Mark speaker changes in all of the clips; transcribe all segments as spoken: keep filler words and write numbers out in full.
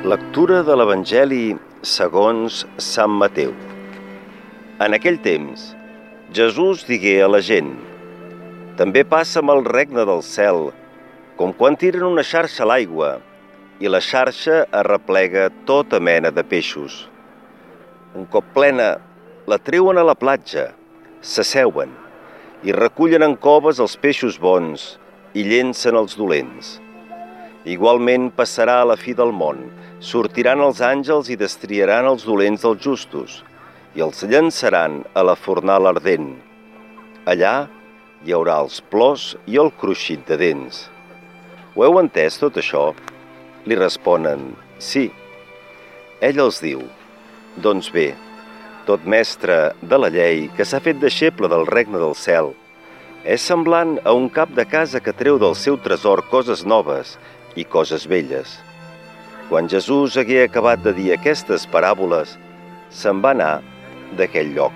Speaker 1: Lectura de l'Evangeli segons Sant Mateu. En aquell temps, Jesús digué a la gent: «També passa amb el regne del cel, com quan tiren una xarxa a l'aigua, i la xarxa arreplega tota mena de peixos. Un cop plena, la treuen a la platja, s'asseuen i recullen en coves els peixos bons i llencen els dolents. Igualment passarà a la fi del món. Sortiran els àngels i destriaran els dolents dels justos i els llançaran a la fornal ardent. Allà hi haurà els plors i el cruixit de dents». «Ho heu entès tot això?» Li responen: «Sí». Ell els diu: «Doncs bé, tot mestre de la llei que s'ha fet deixeble del regne del cel és semblant a un cap de casa que treu del seu tresor coses noves i coses velles». Quan Jesús hagué acabat de dir aquestes paràboles, se'n va anar d'aquell lloc.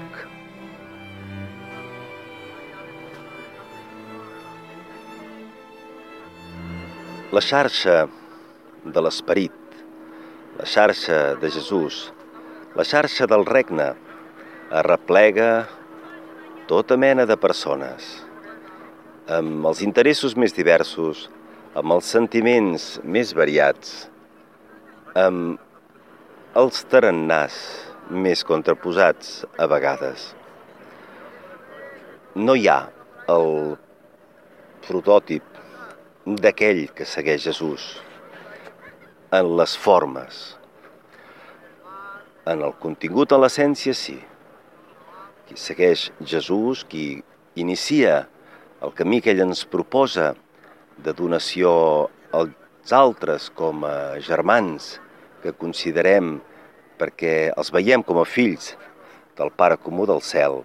Speaker 1: La xarxa de l'esperit, la xarxa de Jesús, la xarxa del regne, arreplega tota mena de persones, amb els interessos més diversos, amb els sentiments més variats, amb els tarannàs més contraposats a vegades. No hi ha el prototip d'aquell que segueix Jesús en les formes. En el contingut, en l'essència, sí. Qui segueix Jesús, qui inicia el camí que ell ens proposa de donació als altres com a germans que considerem perquè els veiem com a fills del Pare comú del cel.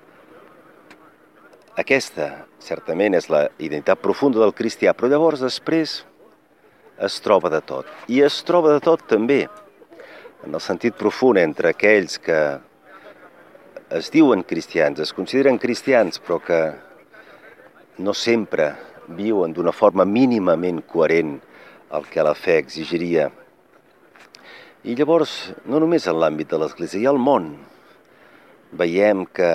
Speaker 1: Aquesta, certament, és la identitat profunda del cristià, però llavors després es troba de tot. I es troba de tot també en el sentit profund entre aquells que es diuen cristians, es consideren cristians, però que no sempre viuen d'una forma mínimament coherent el que la fe exigiria. I llavors, no només en l'àmbit de l'Església, i al món, veiem que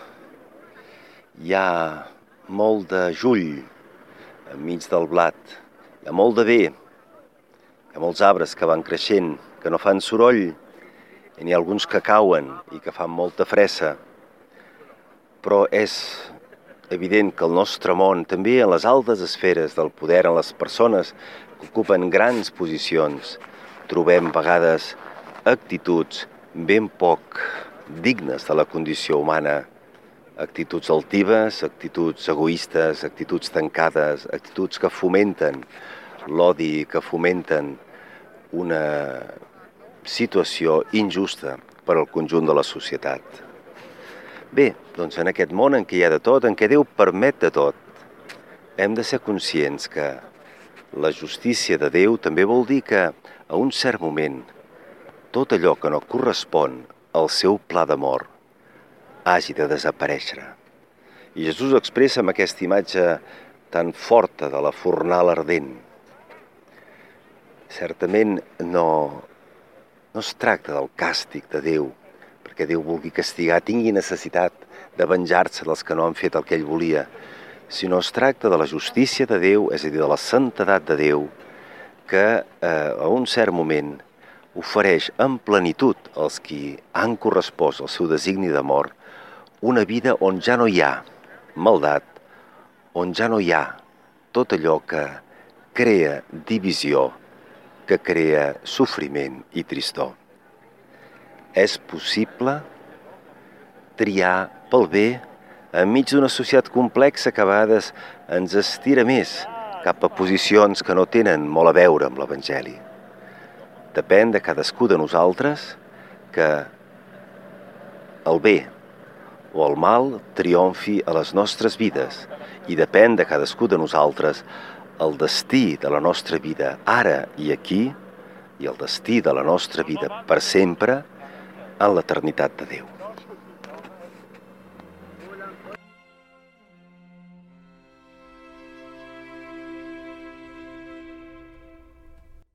Speaker 1: hi ha molt de jull enmig del blat, hi ha molt de bé, hi ha molts arbres que van creixent, que no fan soroll, i n'hi ha alguns que cauen i que fan molta fressa. Però és evident que el nostre món, també en les altes esferes del poder, en les persones que ocupen grans posicions, trobem a vegades actituds ben poc dignes de la condició humana, actituds altives, actituds egoistes, actituds tancades, actituds que fomenten l'odi, que fomenten una situació injusta per al conjunt de la societat. Bé, doncs en aquest món en què hi ha de tot, en què Déu permet de tot, hem de ser conscients que la justícia de Déu també vol dir que, a un cert moment, tot allò que no correspon al seu pla d'amor hagi de desaparèixer. I Jesús expressa amb aquesta imatge tan forta de la fornal ardent. Certament no, no es tracta del càstig de Déu, perquè Déu vulgui castigar, tingui necessitat de venjar-se dels que no han fet el que ell volia, sinó es tracta de la justícia de Déu, és a dir, de la santedat de Déu, que eh, a un cert moment ofereix en plenitud als qui han correspost al seu designi d'amor una vida on ja no hi ha maldat, on ja no hi ha tot allò que crea divisió, que crea sofriment i tristor. És possible triar pel bé enmig d'una societat complexa que a vegades ens estira més cap a posicions que no tenen molt a veure amb l'Evangeli. Depèn de cadascú de nosaltres que el bé o el mal triomfi a les nostres vides i depèn de cadascú de nosaltres el destí de la nostra vida ara i aquí i el destí de la nostra vida per sempre en l'eternitat de Déu.